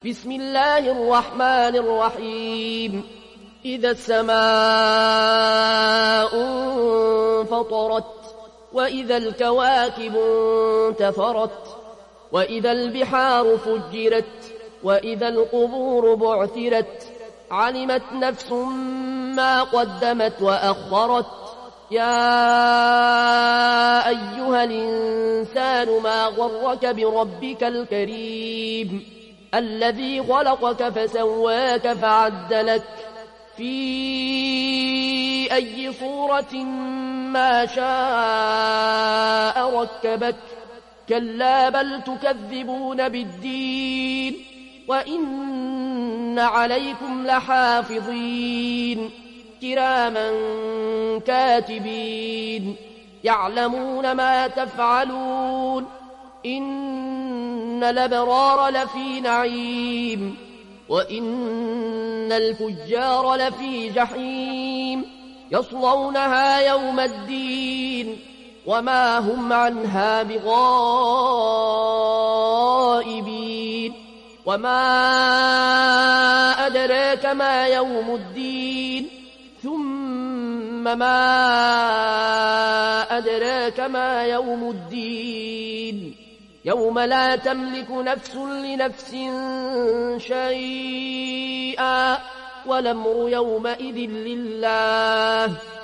بسم الله الرحمن الرحيم. إذا السماء انفطرت وإذا الكواكب انتثرت وإذا البحار فجرت وإذا القبور بعثرت علمت نفس ما قدمت وأخرت. يا أيها الإنسان ما غرك بربك الكريم الذي خلقك فسواك فعدلك في أي صورة ما شاء ركبك. كلا بل تكذبون بالدين وإن عليكم لحافظين كراما كاتبين يعلمون ما تفعلون. إن الأبرار لفي نعيم وإن الفجار لفي جحيم يصلونها يوم الدين وما هم عنها بغائبين. وما أدراك ما يوم الدين ثم ما أدراك ما يوم الدين يوم لا تملك نفس لنفس شيئا والأمر يومئذ لله.